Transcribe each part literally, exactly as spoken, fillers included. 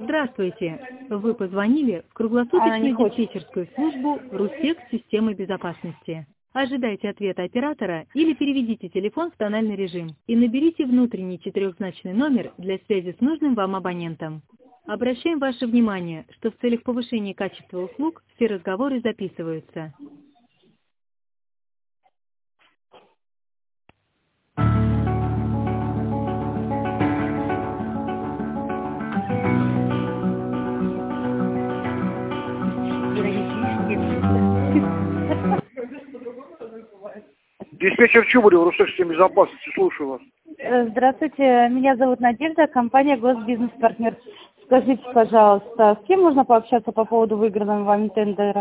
Здравствуйте. Вы позвонили в круглосуточную диспетчерскую службу «Руссек» системы безопасности. Ожидайте ответа оператора или переведите телефон в тональный режим и наберите внутренний четырехзначный номер для связи с нужным вам абонентом. Обращаем ваше внимание, что в целях повышения качества услуг все разговоры записываются. Диспетчер Чубарев, Руссек системы безопасности, слушаю вас. Здравствуйте, меня зовут Надежда, компания «Госбизнес-партнер». Скажите, пожалуйста, с кем можно пообщаться по поводу выигранного вами тендера?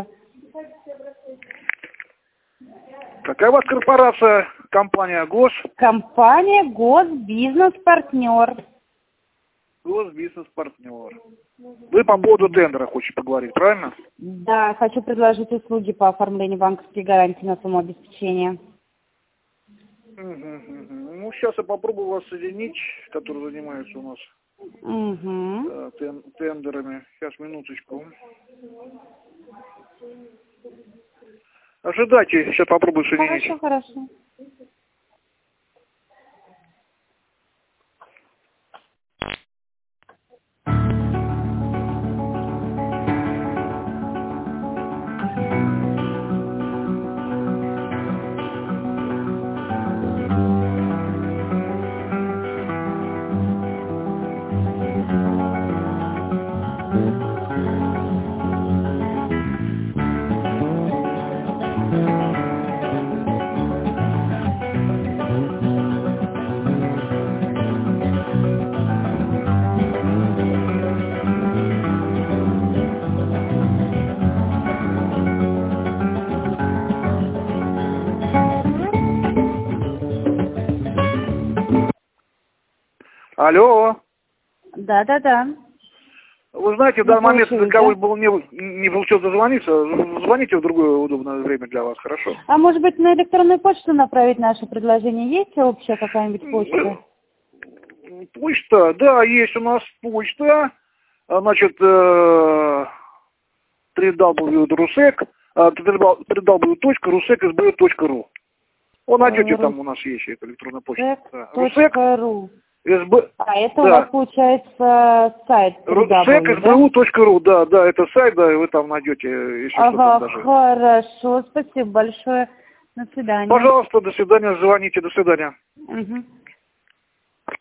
Какая у вас корпорация, компания ГОС? Компания «Госбизнес-партнер». Госбизнес-партнер. Вы по поводу тендера хотите поговорить, правильно? Да, хочу предложить услуги по оформлению банковской гарантии на сумму обеспечения. Угу, угу. Ну, сейчас я попробую вас соединить, который занимается у нас угу. э, тен тендерами. Сейчас, минуточку. Ожидайте, сейчас попробую соединить. Хорошо, хорошо. Алло. Да, да, да. Вы знаете, в данный момент до кого был не, не получил дозвониться, звоните в другое удобное время для вас, хорошо? А может быть, на электронную почту направить наше предложение? Есть общая какая-нибудь почта? Почта, да, есть у нас почта. Значит, три дабл ю точка русек эс бэ точка ру. Вы найдете, там у нас есть эта электронная почта. Русек.ру. СБ... А это да. у вас получается сайт русек эс бэ у точка ру, да, да, это сайт, да, и вы там найдете еще ага, что-то там даже. Хорошо, спасибо большое. До свидания. Пожалуйста, до свидания, звоните, до свидания. Угу.